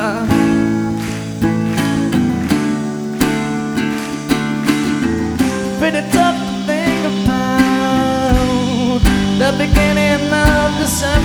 Pretty tough to think about the beginning of December.